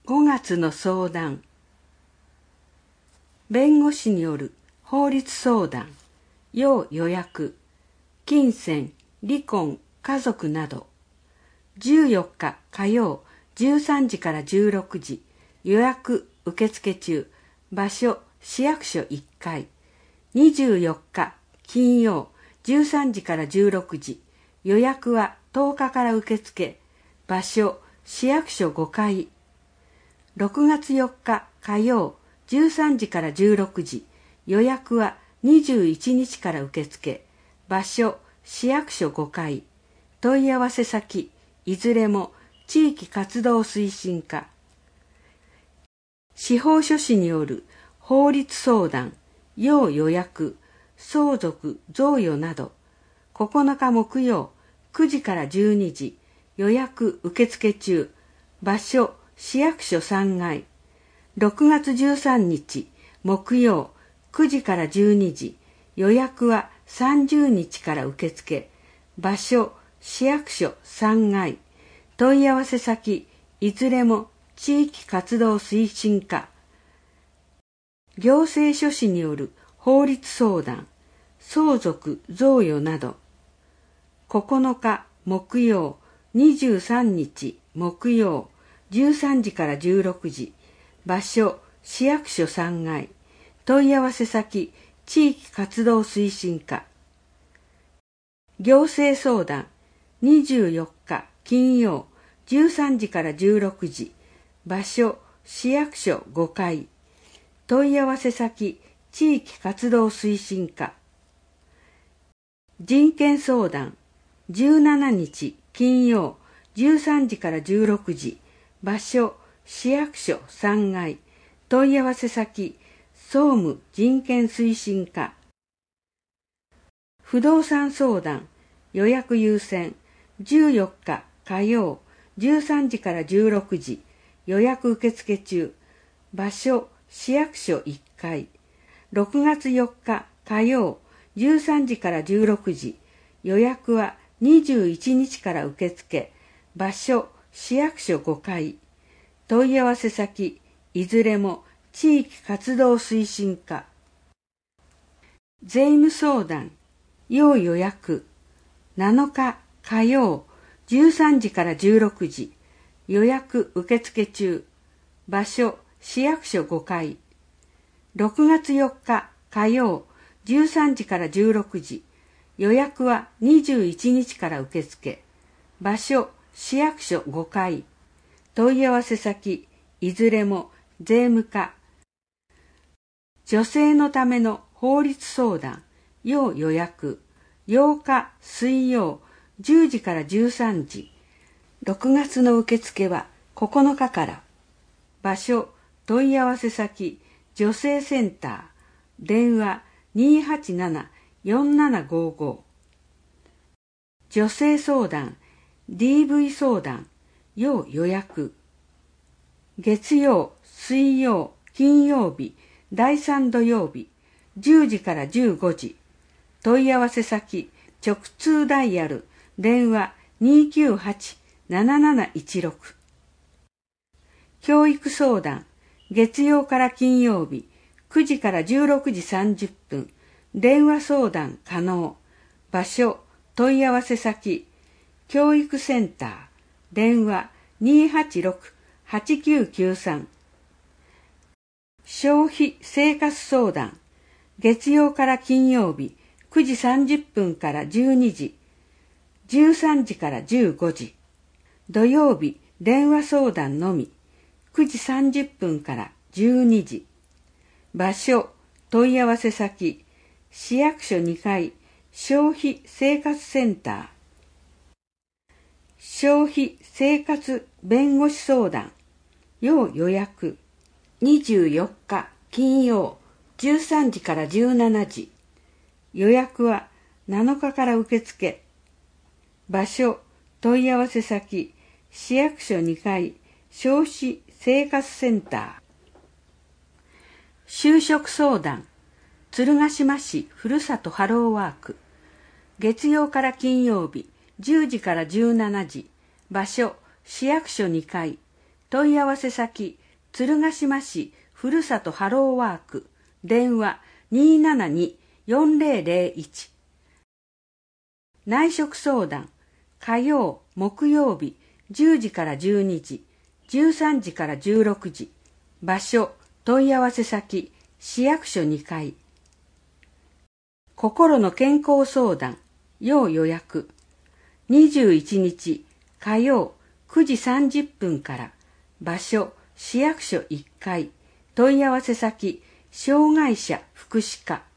5月の相談。弁護士による法律相談、要予約、金銭、離婚、家族など。14日火曜13時から16時、予約受付中、場所市役所1階。24日金曜13時から16時、予約は10日から受付、場所市役所5階。6月4日火曜13時から16時、予約は21日から受付、場所市役所5階。問い合わせ先いずれも地域活動推進課。司法書士による法律相談、要予約、相続、贈与など。9日木曜9時から12時、予約受付中、場所市役所3階。6月13日木曜9時から12時、予約は30日から受付、場所市役所3階。問い合わせ先いずれも地域活動推進課。行政書士による法律相談、相続、贈与など。9日木曜23日木曜13時から16時、場所市役所3階。問い合わせ先地域活動推進課。行政相談24日金曜13時から16時、場所市役所5階。問い合わせ先地域活動推進課。人権相談17日金曜13時から16時、場所市役所3階。問い合わせ先総務人権推進課。不動産相談予約優先14日火曜13時から16時、予約受付中、場所市役所1階。6月4日火曜13時から16時、予約は21日から受付、場所市役所5階。問い合わせ先いずれも地域活動推進課。税務相談要予約7日火曜13時から16時、予約受付中、場所市役所5階。6月4日火曜13時から16時、予約は21日から受付、場所市役所5階。問い合わせ先いずれも税務課。女性のための法律相談要予約8日水曜10時から13時。6月の受付は9日から。場所問い合わせ先女性センター。電話287-4755。女性相談 DV 相談要予約。月曜水曜金曜日第3土曜日10時から15時。問い合わせ先直通ダイヤル電話298-7716。教育相談月曜から金曜日9時から16時30分。電話相談可能。場所問い合わせ先教育センター。電話286-8993。消費生活相談月曜から金曜日9時30分から12時、13時から15時。土曜日電話相談のみ9時30分から12時。場所問い合わせ先市役所2階消費生活センター。消費生活弁護士相談要予約24日金曜13時から17時。予約は7日から受付。場所問い合わせ先市役所2階消費生活センター。就職相談鶴ヶ島市ふるさとハローワーク。月曜から金曜日10時から17時。場所市役所2階。 問い合わせ先、鶴ヶ島市ふるさとハローワーク、電話272-4001。内職相談、火曜、木曜日、10時から12時、13時から16時。場所、問い合わせ先、市役所2階。心の健康相談、要予約。21日、火曜、9時30分から。場所、市役所1階。問い合わせ先、障害者福祉課。